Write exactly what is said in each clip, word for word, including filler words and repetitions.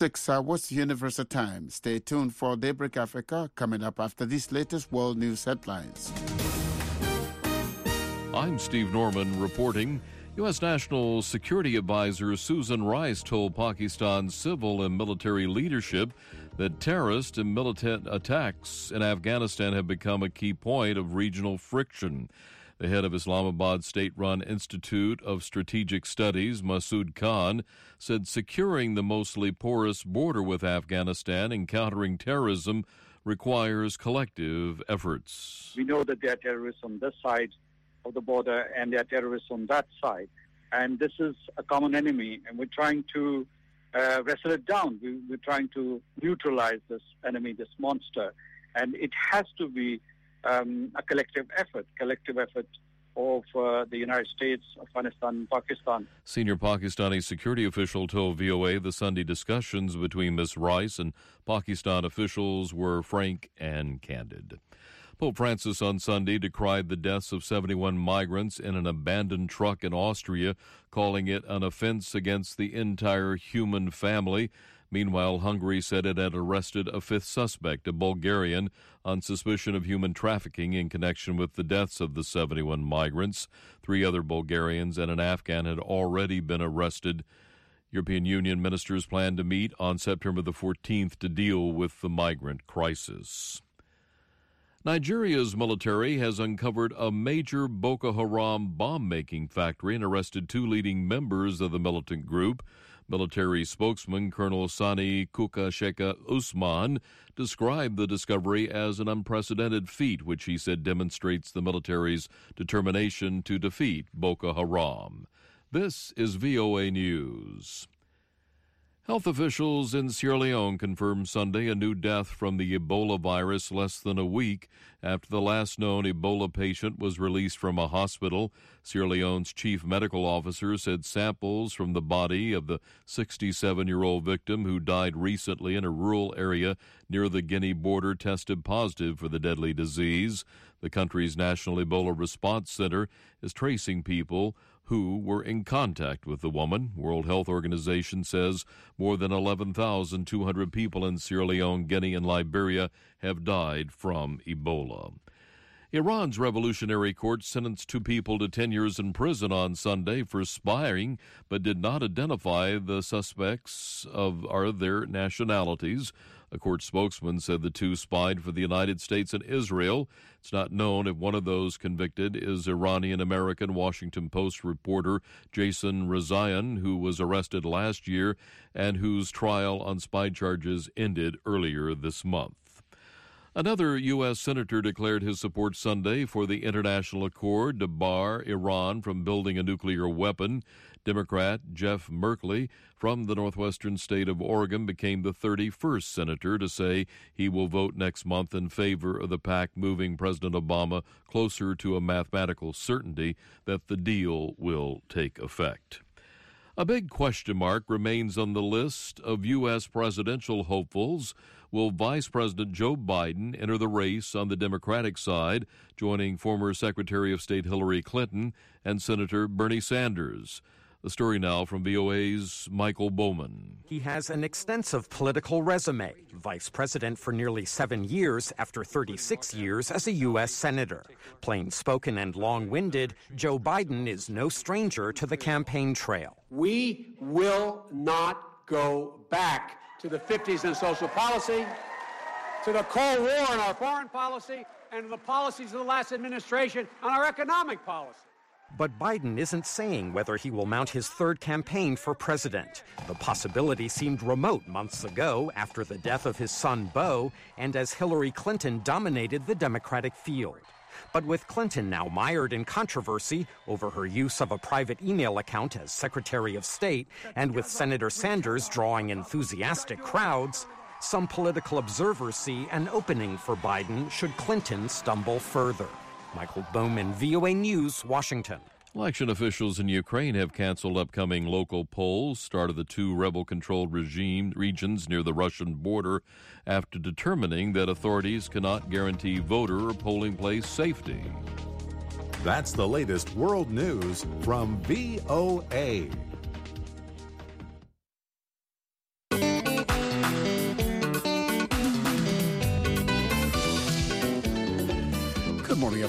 Six hours Universal Time. Stay tuned for Daybreak Africa coming up after these latest world news headlines. I'm Steve Norman reporting. U S. National Security Advisor Susan Rice told Pakistan's civil and military leadership that terrorist and militant attacks in Afghanistan have become a key point of regional friction. The head of Islamabad's state-run Institute of Strategic Studies, Masood Khan, said securing the mostly porous border with Afghanistan and countering terrorism requires collective efforts. We know that there are terrorists on this side of the border and there are terrorists on that side. And this is a common enemy, and we're trying to uh, wrestle it down. We, we're trying to neutralize this enemy, this monster. And it has to be um, a collective effort, collective effort of uh, the United States, Afghanistan, and Pakistan. Senior Pakistani security official told V O A the Sunday discussions between Miz Rice and Pakistan officials were frank and candid. Pope Francis on Sunday decried the deaths of seventy-one migrants in an abandoned truck in Austria, calling it an offense against the entire human family. Meanwhile, Hungary said it had arrested a fifth suspect, a Bulgarian, on suspicion of human trafficking in connection with the deaths of the seventy-one migrants. Three other Bulgarians and an Afghan had already been arrested. European Union ministers plan to meet on September the fourteenth to deal with the migrant crisis. Nigeria's military has uncovered a major Boko Haram bomb-making factory and arrested two leading members of the militant group. Military spokesman Colonel Sani Kukasheka Usman described the discovery as an unprecedented feat, which he said demonstrates the military's determination to defeat Boko Haram. This is V O A News. Health officials in Sierra Leone confirmed Sunday a new death from the Ebola virus less than a week after the last known Ebola patient was released from a hospital. Sierra Leone's chief medical officer said samples from the body of the sixty-seven-year-old victim who died recently in a rural area near the Guinea border tested positive for the deadly disease. The country's National Ebola Response Center is tracing people who were in contact with the woman. World Health Organization says more than eleven thousand two hundred people in Sierra Leone, Guinea, and Liberia have died from Ebola. Iran's Revolutionary Court sentenced two people to ten years in prison on Sunday for spying, but did not identify the suspects of or their nationalities. A court spokesman said the two spied for the United States and Israel. It's not known if one of those convicted is Iranian-American Washington Post reporter Jason Rezaian, who was arrested last year and whose trial on spy charges ended earlier this month. Another U S senator declared his support Sunday for the international accord to bar Iran from building a nuclear weapon. Democrat Jeff Merkley from the northwestern state of Oregon became the thirty-first senator to say he will vote next month in favor of the pact, moving President Obama closer to a mathematical certainty that the deal will take effect. A big question mark remains on the list of U S presidential hopefuls. Will Vice President Joe Biden enter the race on the Democratic side, joining former Secretary of State Hillary Clinton and Senator Bernie Sanders? The story now from V O A's Michael Bowman. He has an extensive political resume, vice president for nearly seven years after thirty-six years as a U S senator. Plain-spoken and long-winded, Joe Biden is no stranger to the campaign trail. We will not go back to the fifties in social policy, to the Cold War in our foreign policy, and to the policies of the last administration on our economic policy. But Biden isn't saying whether he will mount his third campaign for president. The possibility seemed remote months ago after the death of his son, Beau, and as Hillary Clinton dominated the Democratic field. But with Clinton now mired in controversy over her use of a private email account as Secretary of State, and with Senator Sanders drawing enthusiastic crowds, some political observers see an opening for Biden should Clinton stumble further. Michael Bowman, V O A News, Washington. Election officials in Ukraine have canceled upcoming local polls, start of the two rebel-controlled regime regions near the Russian border, after determining that authorities cannot guarantee voter or polling place safety. That's the latest world news from V O A.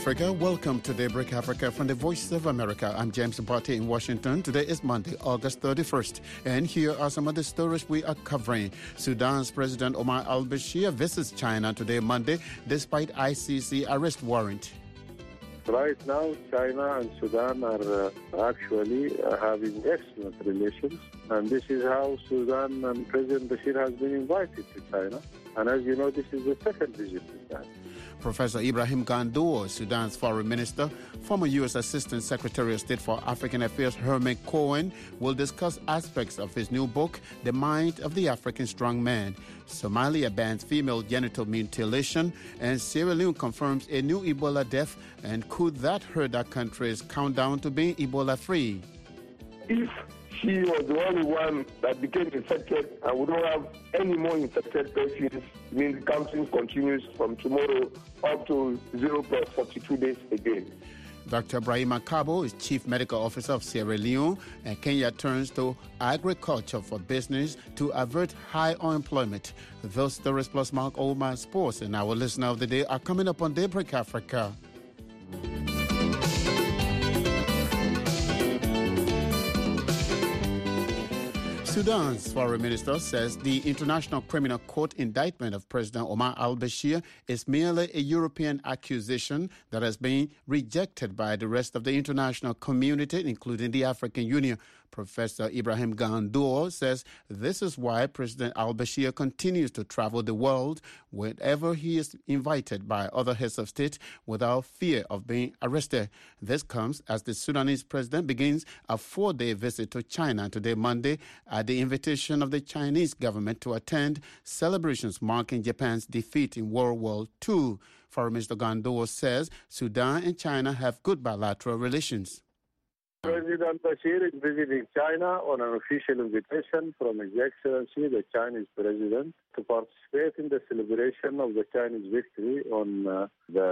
Africa. Welcome to Daybreak Africa from the Voice of America. I'm James Mparty in Washington. Today is Monday, August thirty-first. And here are some of the stories we are covering. Sudan's President Omar al-Bashir visits China today, Monday, despite I C C arrest warrant. Right now, China and Sudan are uh, actually uh, having excellent relations. And this is how Sudan and President Bashir has been invited to China. And as you know, this is the second visit to China. Professor Ibrahim Gandour, Sudan's foreign minister, former U S Assistant Secretary of State for African Affairs Herman Cohen, will discuss aspects of his new book, The Mind of the African Strongman. Somalia bans female genital mutilation, and Sierra Leone confirms a new Ebola death. And could that hurt that country's countdown to being Ebola-free? If she was the only one that became infected and we don't have any more infected persons, I mean, the counting continues from tomorrow up to zero plus forty-two days again. Doctor Brahima Kabo is Chief Medical Officer of Sierra Leone, and Kenya turns to agriculture for business to avert high unemployment. Those stories plus Mark Oldman Sports and our listener of the day are coming up on Daybreak Africa. Sudan's foreign minister says the International Criminal Court indictment of President Omar al-Bashir is merely a European accusation that has been rejected by the rest of the international community, including the African Union. Professor Ibrahim Gandour says this is why President al-Bashir continues to travel the world whenever he is invited by other heads of state without fear of being arrested. This comes as the Sudanese president begins a four-day visit to China today, Monday, at the invitation of the Chinese government to attend celebrations marking Japan's defeat in World War Two. Foreign Minister Gandour says Sudan and China have good bilateral relations. President Bashir is visiting China on an official invitation from His Excellency, the Chinese President, to participate in the celebration of the Chinese victory on uh,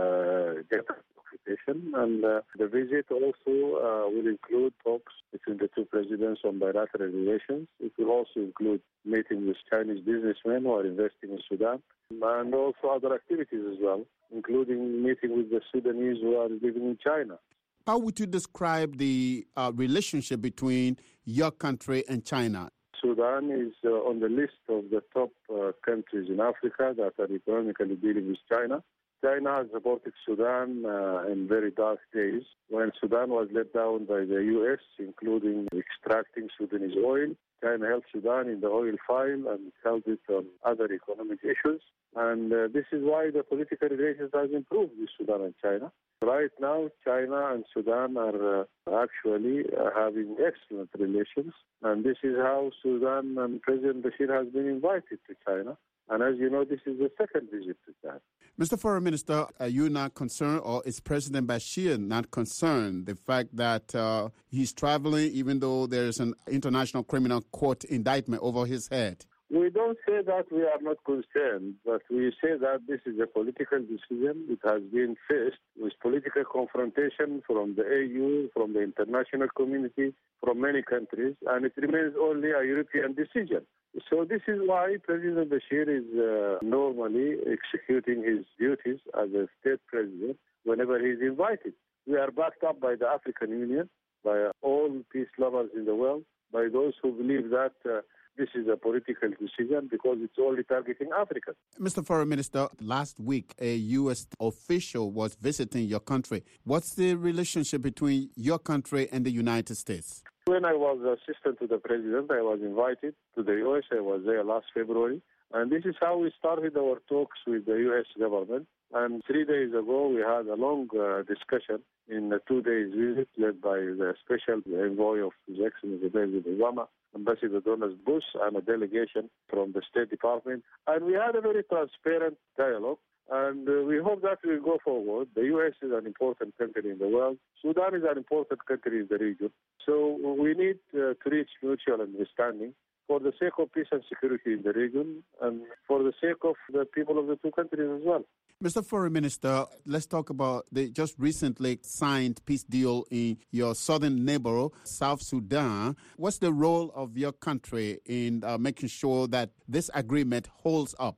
the Japan occupation. And uh, the visit also uh, will include talks between the two presidents on bilateral relations. It will also include meeting with Chinese businessmen who are investing in Sudan, and also other activities as well, including meeting with the Sudanese who are living in China. How would you describe the uh, relationship between your country and China? Sudan is uh, on the list of the top uh, countries in Africa that are economically dealing with China. China has supported Sudan uh, in very dark days when Sudan was let down by the U S, including extracting Sudanese oil. China helped Sudan in the oil file and held it on other economic issues. And uh, this is why the political relations has improved with Sudan and China. Right now, China and Sudan are uh, actually uh, having excellent relations. And this is how Sudan and President Bashir has been invited to China. And as you know, this is the second visit to China. Mister Foreign Minister, are you not concerned, or is President Bashir not concerned, the fact that uh, he's traveling even though there's an International Criminal Court indictment over his head? We don't say that we are not concerned, but we say that this is a political decision. It has been faced with political confrontation from the A U, from the international community, from many countries, and it remains only a European decision. So this is why President Bashir is uh, normally executing his duties as a state president whenever he is invited. We are backed up by the African Union, by all peace lovers in the world, by those who believe that uh, this is a political decision because it's only targeting Africa. Mister Foreign Minister, last week a U S official was visiting your country. What's the relationship between your country and the United States? When I was assistant to the president, I was invited to the U S. I was there last February. And this is how we started our talks with the U S government. And three days ago, we had a long uh, discussion in a two-day visit led by the special envoy of His Excellency President Obama, Ambassador Donald Bush, and a delegation from the State Department. And we had a very transparent dialogue. And uh, we hope that will go forward. The U S is an important country in the world. Sudan is an important country in the region. So we need uh, to reach mutual understanding for the sake of peace and security in the region and for the sake of the people of the two countries as well. Mister Foreign Minister, let's talk about the just recently signed peace deal in your southern neighbor, South Sudan. What's the role of your country in uh, making sure that this agreement holds up? To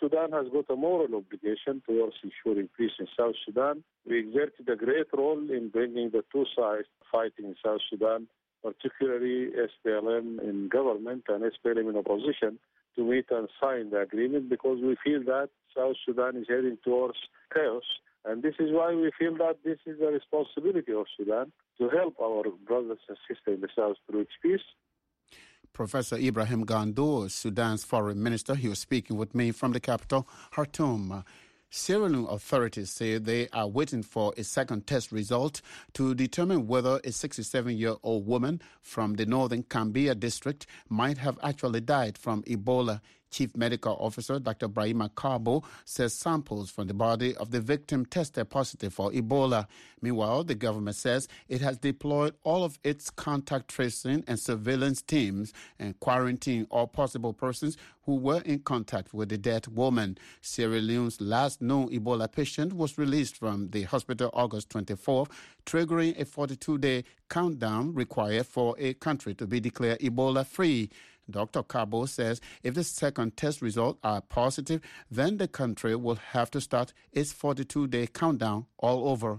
Sudan has got a moral obligation towards ensuring peace in South Sudan. We exerted a great role in bringing the two sides fighting in South Sudan, particularly S P L M in government and S P L M in opposition, to meet and sign the agreement because we feel that South Sudan is heading towards chaos. And this is why we feel that this is the responsibility of Sudan to help our brothers and sisters in the South to reach peace. Professor Ibrahim Gandour, Sudan's foreign minister, he was speaking with me from the capital, Khartoum. Sierra Leone authorities say they are waiting for a second test result to determine whether a sixty-seven-year-old woman from the northern Gambia district might have actually died from Ebola. Chief Medical Officer Doctor Brahima Carbo says samples from the body of the victim tested positive for Ebola. Meanwhile, the government says it has deployed all of its contact tracing and surveillance teams and quarantining all possible persons who were in contact with the dead woman. Sierra Leone's last known Ebola patient was released from the hospital August twenty-fourth, triggering a forty-two-day countdown required for a country to be declared Ebola-free. Doctor Cabo says if the second test results are positive, then the country will have to start its forty-two-day countdown all over.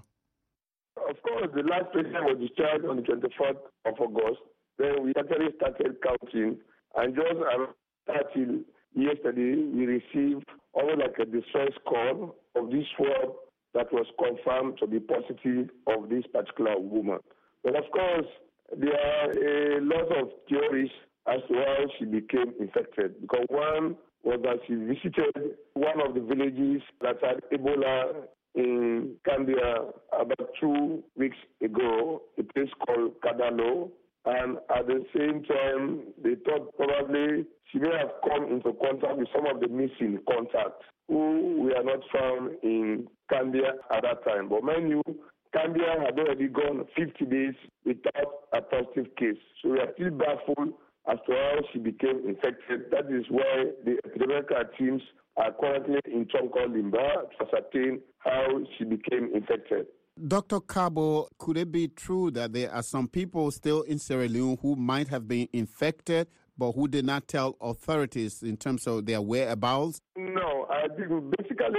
Of course, the last patient was discharged on the twenty-fourth of August. Then we actually started counting, and just until yesterday, we received almost like a distress call of this swab that was confirmed to be positive of this particular woman. But of course, there are a lot of theories as to how she became infected. Because one was that she visited one of the villages that had Ebola in Gambia about two weeks ago, a place called Kadalo. And at the same time, they thought probably she may have come into contact with some of the missing contacts who were not found in Gambia at that time. But mind you, Gambia had already gone fifty days without a positive case. So we are still baffled as to how she became infected. That is why the epidemiological teams are currently in Tonko Limba to ascertain how she became infected. Doctor Cabo, could it be true that there are some people still in Sierra Leone who might have been infected but who did not tell authorities in terms of their whereabouts? No, I think basically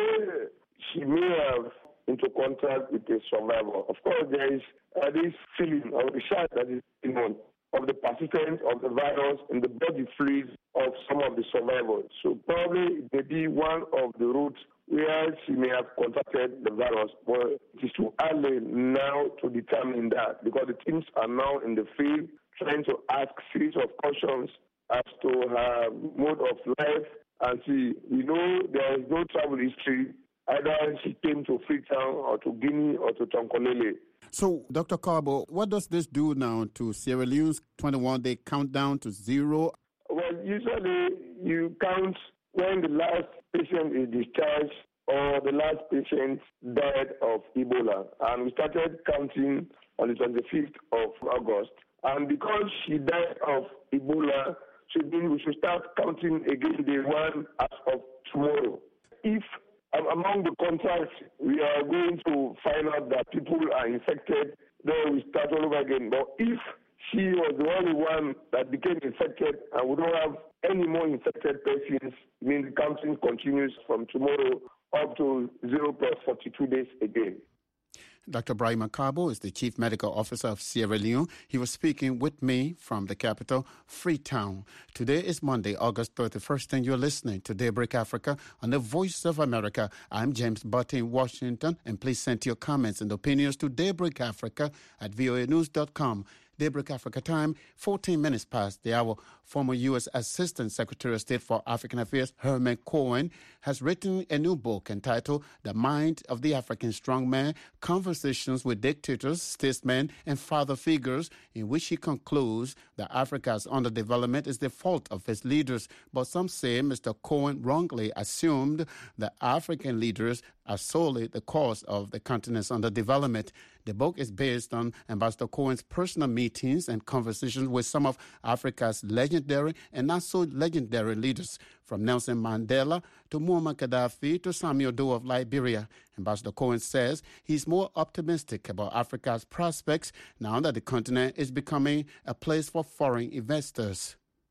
she may have into contact with a survivor. Of course, there is uh, this feeling of the shock that is in on of the persistence of the virus in the body fluids of some of the survivors. So probably it may be one of the routes where she may have contacted the virus. But it is too early now to determine that because the teams are now in the field trying to ask series of questions as to her mode of life. And see, we know there is no travel history. Either she came to Freetown or to Guinea or to Tonkolele. So, Doctor Carbo, what does this do now to Sierra Leone's twenty-one-day countdown to zero? Well, usually you count when the last patient is discharged or the last patient died of Ebola. And we started counting on the twenty-fifth of August. And because she died of Ebola, so we should start counting again the one as of tomorrow. If among the contacts, we are going to find out that people are infected, then we start all over again. But if she was the only one that became infected and we don't have any more infected persons, I mean, the counting continues from tomorrow up to zero plus forty-two days again. Doctor Brahima Carbo is the Chief Medical Officer of Sierra Leone. He was speaking with me from the capital, Freetown. Today is Monday, August thirty-first, and you're listening to Daybreak Africa on the Voice of America. I'm James Butte in Washington, and please send your comments and opinions to Daybreak Africa at voa news dot com. Daybreak Africa time, fourteen minutes past the hour. Former U S Assistant Secretary of State for African Affairs, Herman Cohen, has written a new book entitled The Mind of the African Strongman, Conversations with Dictators, Statesmen, and Father Figures, in which he concludes that Africa's underdevelopment is the fault of its leaders. But some say Mister Cohen wrongly assumed that African leaders are solely the cause of the continent's underdevelopment. The book is based on Ambassador Cohen's personal meetings and conversations with some of Africa's legendary and not so legendary leaders, from Nelson Mandela to Muammar Gaddafi to Samuel Doe of Liberia. Ambassador Cohen says he's more optimistic about Africa's prospects now that the continent is becoming a place for foreign investors.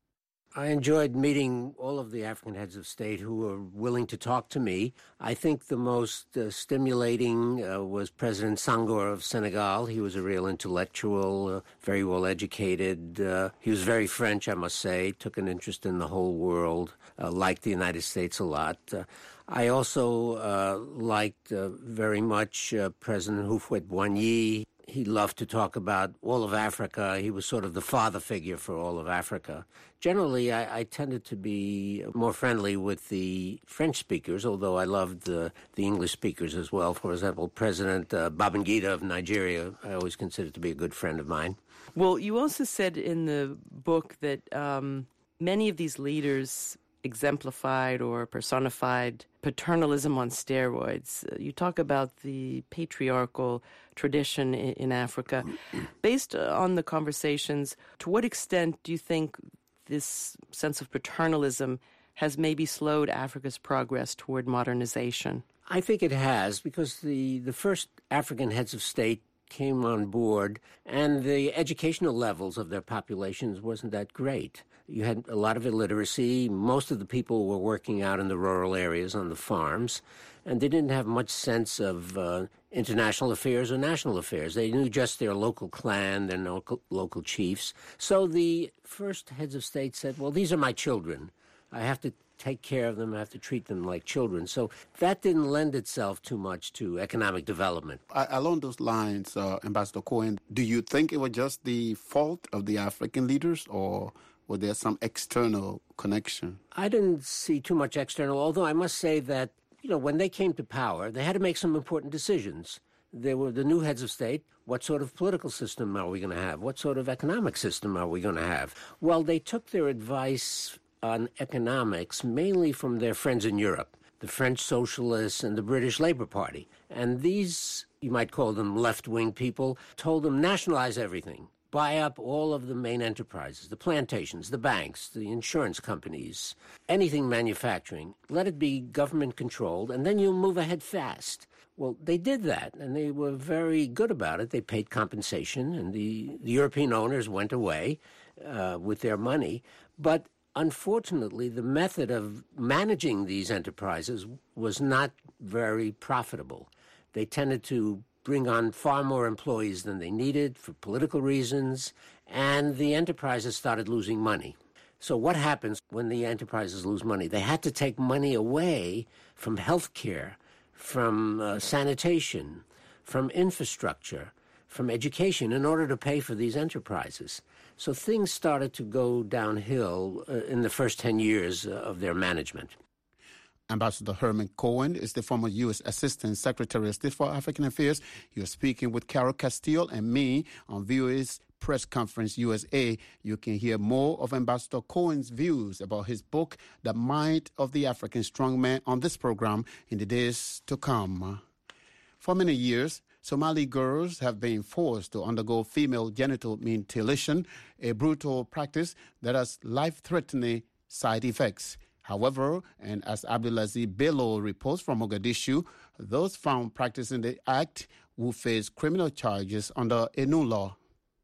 I enjoyed meeting all of the African heads of state who were willing to talk to me. I think the most uh, stimulating uh, was President Senghor of Senegal. He was a real intellectual, uh, very well educated. Uh, he was very French, I must say, took an interest in the whole world, uh, liked the United States a lot. Uh, I also uh, liked uh, very much uh, President Houphouët-Boigny. He loved to talk about all of Africa. He was sort of the father figure for all of Africa. Generally, I, I tended to be more friendly with the French speakers, although I loved the, the English speakers as well. For example, President uh, Babangida of Nigeria, I always considered to be a good friend of mine. Well, you also said in the book that um, many of these leaders exemplified or personified paternalism on steroids. Uh, you talk about the patriarchal tradition in, in Africa. Based on the conversations, to what extent do you think this sense of paternalism has maybe slowed Africa's progress toward modernization? I think it has, because the, the first African heads of state came on board, and the educational levels of their populations wasn't that great. You had a lot of illiteracy. Most of the people were working out in the rural areas on the farms, and they didn't have much sense of uh, international affairs or national affairs. They knew just their local clan, their local, local chiefs. So the first heads of state said, well, these are my children. I have to take care of them, I have to treat them like children. So that didn't lend itself too much to economic development. Uh, along those lines, uh, Ambassador Cohen, do you think it was just the fault of the African leaders, or was there some external connection? I didn't see too much external, although I must say that, you know, when they came to power, they had to make some important decisions. There were the new heads of state. What sort of political system are we going to have? What sort of economic system are we going to have? Well, they took their advice on economics mainly from their friends in Europe, the French Socialists and the British Labour Party. And these, you might call them left-wing people, told them nationalize everything. Buy up all of the main enterprises, the plantations, the banks, the insurance companies, anything manufacturing. Let it be government-controlled, and then you'll move ahead fast. Well, they did that, and they were very good about it. They paid compensation, and the, the European owners went away uh, with their money. But unfortunately, the method of managing these enterprises was not very profitable. They tended to bring on far more employees than they needed for political reasons, and the enterprises started losing money. So what happens when the enterprises lose money? They had to take money away from health care, from uh, sanitation, from infrastructure, from education in order to pay for these enterprises. So things started to go downhill uh, in the first ten years uh, of their management. Ambassador Herman Cohen is the former U S Assistant Secretary of State for African Affairs. You're speaking with Carol Castillo and me on V O A's Press Conference U S A. You can hear more of Ambassador Cohen's views about his book, The Might of the African Strongman, on this program in the days to come. For many years, Somali girls have been forced to undergo female genital mutilation, a brutal practice that has life-threatening side effects. However, and as Abdulaziz Bello reports from Mogadishu, those found practicing the act will face criminal charges under a new law.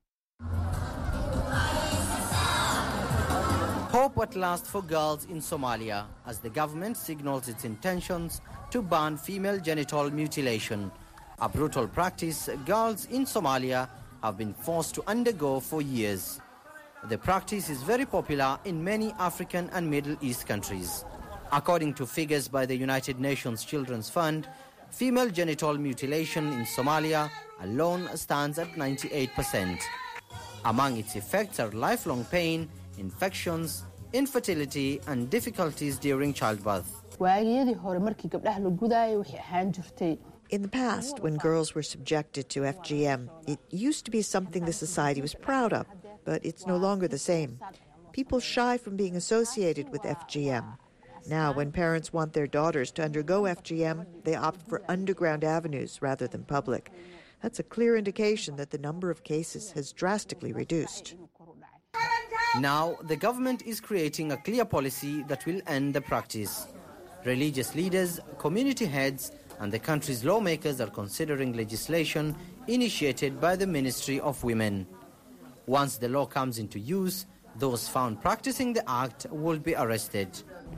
Hope at last for girls in Somalia as the government signals its intentions to ban female genital mutilation, a brutal practice girls in Somalia have been forced to undergo for years. The practice is very popular in many African and Middle East countries. According to figures by the United Nations Children's Fund, female genital mutilation in Somalia alone stands at ninety-eight percent. Among its effects are lifelong pain, infections, infertility, and difficulties during childbirth. In the past, when girls were subjected to F G M, it used to be something the society was proud of, but it's no longer the same. People shy from being associated with F G M. Now, when parents want their daughters to undergo F G M, they opt for underground avenues rather than public. That's a clear indication that the number of cases has drastically reduced. Now, the government is creating a clear policy that will end the practice. Religious leaders, community heads, and the country's lawmakers are considering legislation initiated by the Ministry of Women. Once the law comes into use, Those found practicing the act will be arrested.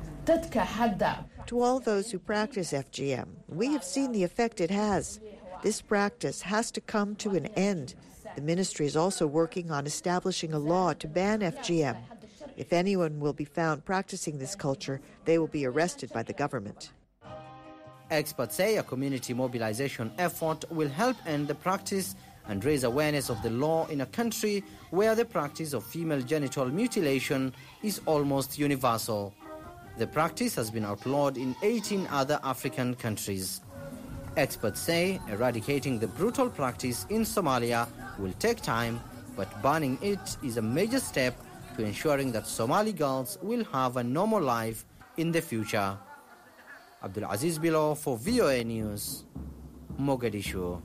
To all those who practice F G M, we have seen the effect it has. This practice has to come to an end. The ministry is also working on establishing a law to ban F G M. If anyone will be found practicing this culture, they will be arrested by the government. Experts say a community mobilization effort will help end the practice and raise awareness of the law in a country where the practice of female genital mutilation is almost universal. The practice has been outlawed in eighteen other African countries. Experts say eradicating the brutal practice in Somalia will take time, but banning it is a major step to ensuring that Somali girls will have a normal life in the future. Abdulaziz Bilo for V O A News, Mogadishu.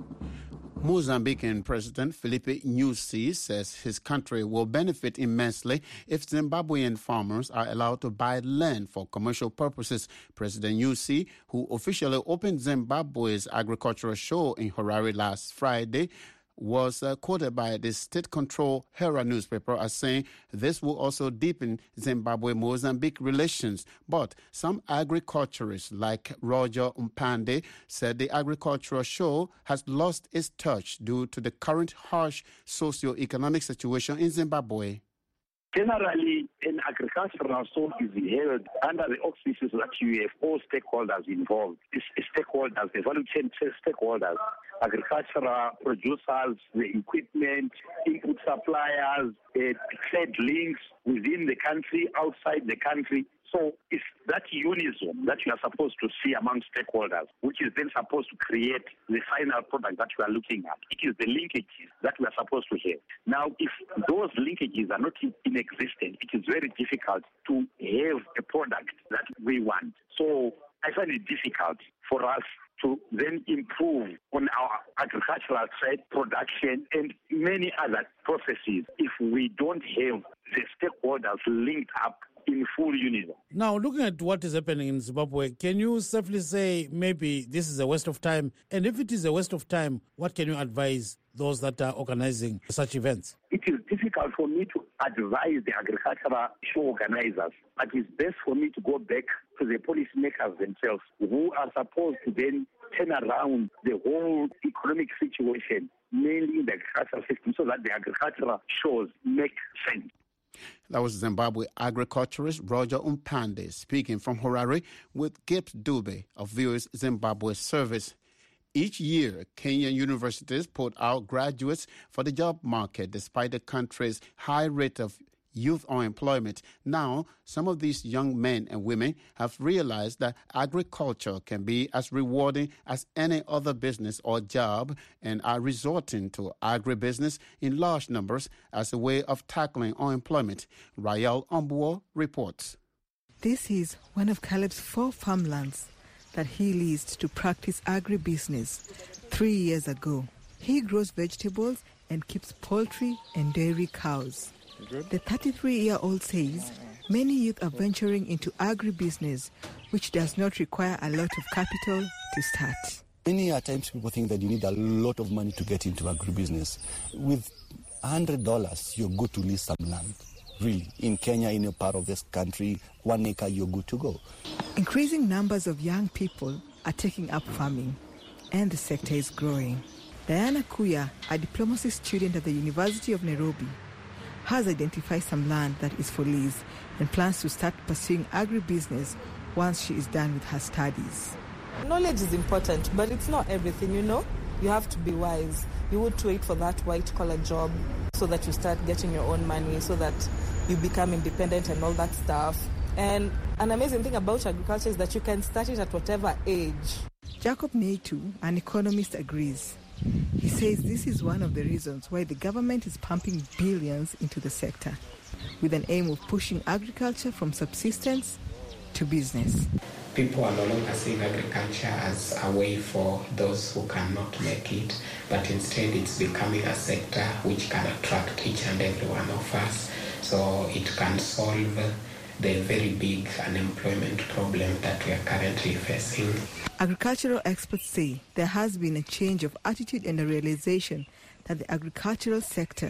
Mozambican President Filipe Nyusi says his country will benefit immensely if Zimbabwean farmers are allowed to buy land for commercial purposes. President Nyusi, who officially opened Zimbabwe's agricultural show in Harare last Friday, was uh, quoted by the state-controlled Herald newspaper as saying this will also deepen Zimbabwe-Mozambique relations. But some agriculturists like Roger Umpande said the agricultural show has lost its touch due to the current harsh socio-economic situation in Zimbabwe. Generally, an agricultural show is held under the auspices that you have all stakeholders involved. It's stakeholders, the value chain stakeholders, agricultural producers, the equipment, input suppliers, uh, trade links within the country, outside the country. So it's that unison that you are supposed to see among stakeholders, which is then supposed to create the final product that you are looking at. It is the linkages that we are supposed to have. Now, if those linkages are not in existence, it is very difficult to have a product that we want. So I find it difficult for us to then improve on our agricultural trade production and many other processes if we don't have the stakeholders linked up in full unison. Now, looking at what is happening in Zimbabwe, can you safely say maybe this is a waste of time? And if it is a waste of time, what can you advise those that are organizing such events? It is difficult for me to advise the agricultural show organizers, but it's best for me to go back to the policymakers themselves, who are supposed to then turn around the whole economic situation, mainly in the agricultural system, so that the agricultural shows make sense. That was Zimbabwe agriculturist Roger Umpande speaking from Harare with Gibbs Dube of V O A's Zimbabwe service. Each year, Kenyan universities put out graduates for the job market despite the country's high rate of youth unemployment. Now, some of these young men and women have realized that agriculture can be as rewarding as any other business or job and are resorting to agribusiness in large numbers as a way of tackling unemployment. Rael Ombuo reports. This is one of Caleb's four farmlands that he leased to practice agribusiness three years ago. He grows vegetables and keeps poultry and dairy cows. The thirty-three-year-old says many youth are venturing into agribusiness, which does not require a lot of capital to start. Many a times people think that you need a lot of money to get into agribusiness. With one hundred dollars, you're good to lease some land. Really, in Kenya, in a part of this country, one acre, you're good to go. Increasing numbers of young people are taking up farming, and the sector is growing. Diana Kuya, a diplomacy student at the University of Nairobi, has identified some land that is for lease and plans to start pursuing agribusiness once she is done with her studies. Knowledge is important, but it's not everything, you know. You have to be wise. You would wait for that white-collar job so that you start getting your own money, so that you become independent and all that stuff. And an amazing thing about agriculture is that you can start it at whatever age. Jacob Neitu, an economist, agrees. He says this is one of the reasons why the government is pumping billions into the sector, with an aim of pushing agriculture from subsistence to business. People are no longer seeing agriculture as a way for those who cannot make it, but instead it's becoming a sector which can attract each and every one of us, so it can solve the very big unemployment problem that we are currently facing. Agricultural experts say there has been a change of attitude and a realization that the agricultural sector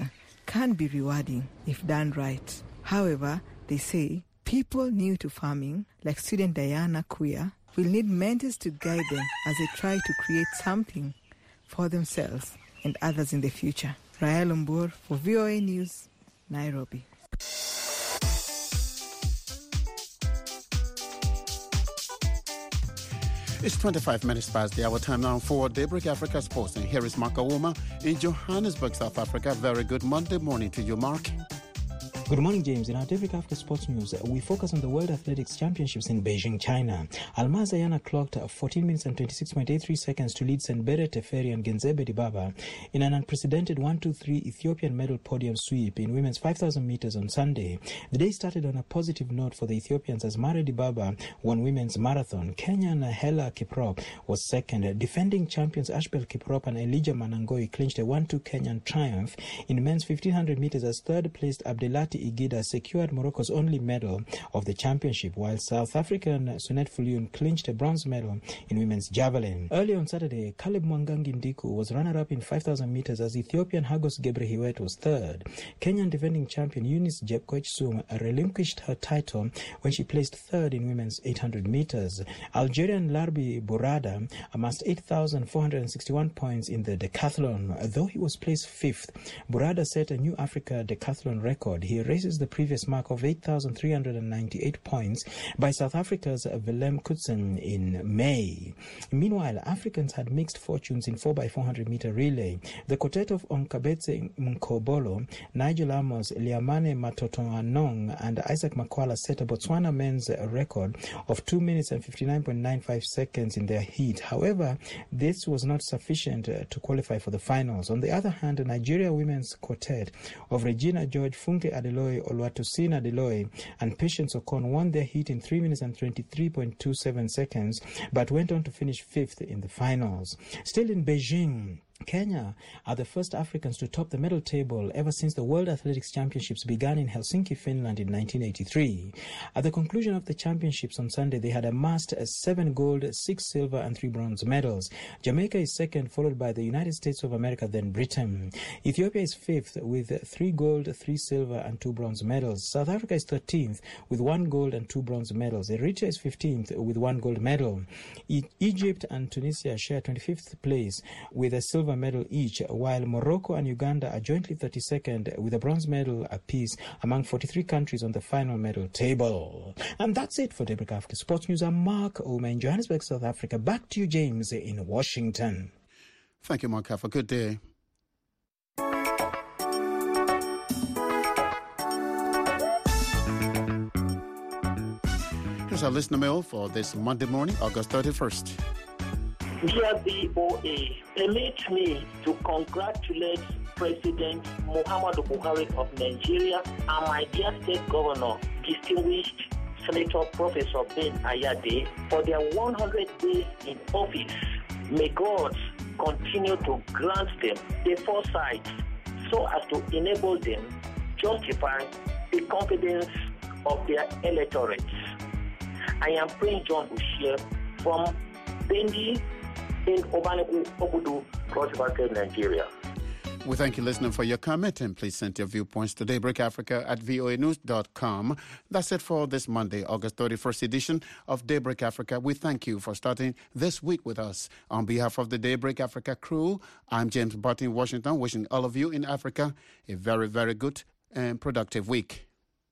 can be rewarding if done right. However, they say people new to farming, like student Diana Kuya, will need mentors to guide them as they try to create something for themselves and others in the future. Rael Umbur for V O A News, Nairobi. It's twenty-five minutes past the hour time now for Daybreak Africa Sports. And here is Mark Awoma in Johannesburg, South Africa. Very good Monday morning to you, Mark. Good morning, James. In our Daybreak Africa Sports News, we focus on the World Athletics Championships in Beijing, China. Almaz Ayana clocked fourteen minutes and twenty-six point eight three seconds to lead Senbere Teferi and Genzebe Dibaba in an unprecedented one two three Ethiopian medal podium sweep in women's five thousand meters on Sunday. The day started on a positive note for the Ethiopians as Mare Dibaba won women's marathon. Kenyan Hela Kiprop was second. Defending champions Ashbel Kiprop and Elijah Manangoi clinched a one two Kenyan triumph in men's fifteen hundred meters as third-placed Abdelati Igida secured Morocco's only medal of the championship, while South African Sunet Fulun clinched a bronze medal in women's javelin. Early on Saturday, Caleb Mwangangi Ndiku was runner-up in five thousand meters as Ethiopian Hagos Gebrehiwet was third. Kenyan defending champion Eunice Jepkoech Sum relinquished her title when she placed third in women's eight hundred meters. Algerian Larbi Bourada amassed eight thousand four hundred sixty-one points in the decathlon. Though he was placed fifth, Bourada set a new Africa decathlon record. He races the previous mark of eight thousand three hundred ninety-eight points by South Africa's Willem Kutsen in May. Meanwhile, Africans had mixed fortunes in four by four hundred meter relay. The quartet of Onkabetse Mkobolo, Nigel Amos, Liamane Matotoanong and Isaac Makwala set a Botswana men's record of two minutes and fifty-nine point nine five seconds in their heat. However, this was not sufficient to qualify for the finals. On the other hand, the Nigeria women's quartet of Regina George, Funke Adeloye, Oluwatosin Adeloye and Patience Okon won their heat in three minutes and twenty-three point two seven seconds, but went on to finish fifth in the finals. Still in Beijing, Kenya are the first Africans to top the medal table ever since the World Athletics Championships began in Helsinki, Finland in nineteen eighty-three. At the conclusion of the championships on Sunday, they had amassed seven gold, six silver and three bronze medals. Jamaica is second, followed by the United States of America, then Britain. Ethiopia is fifth with three gold, three silver and two bronze medals. South Africa is thirteenth with one gold and two bronze medals. Eritrea is fifteenth with one gold medal. E- Egypt and Tunisia share twenty-fifth place with a silver medal each, while Morocco and Uganda are jointly thirty-second with a bronze medal apiece among forty-three countries on the final medal table. And that's it for Daybreak Africa Sports News. I'm Mark Oma in Johannesburg, South Africa. Back to you, James, in Washington. Thank you, Mark. Have a good day. Here's our listener mail for this Monday morning, August thirty-first. Dear V O A, permit me to congratulate President Muhammadu Buhari of Nigeria and my dear state governor, distinguished Senator Professor Ben Ayade, for their one hundred days in office. May God continue to grant them the foresight so as to enable them justify the confidence of their electorates. I am Prince John Ushia from Bendi in Obaneku, Obudu, Cross River, Nigeria. We thank you, listener, for your comment, and please send your viewpoints to Daybreak Africa at V O A news dot com. That's it for this Monday, August thirty-first edition of Daybreak Africa. We thank you for starting this week with us. On behalf of the Daybreak Africa crew, I'm James Barton in Washington, wishing all of you in Africa a very, very good and productive week.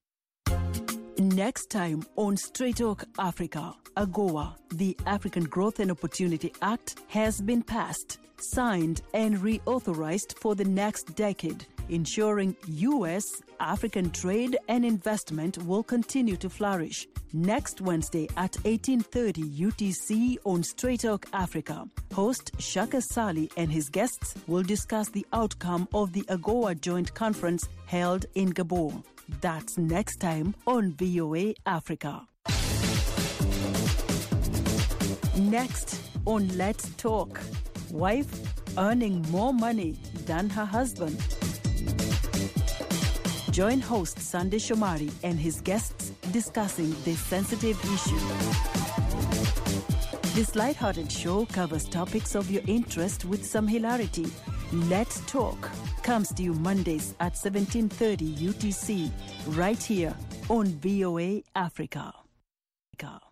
Next time on Straight Talk Africa, AGOA, the African Growth and Opportunity Act, has been passed, signed and reauthorized for the next decade, ensuring U S African trade and investment will continue to flourish. Next Wednesday at eighteen thirty U T C on Straight Talk Africa, host Shaka Sali and his guests will discuss the outcome of the AGOA Joint Conference held in Gabon. That's next time on V O A Africa. Next on Let's Talk, wife earning more money than her husband. Join host Sunday Shomari and his guests discussing this sensitive issue. This lighthearted show covers topics of your interest with some hilarity. Let's Talk comes to you Mondays at seventeen thirty U T C, right here on V O A Africa.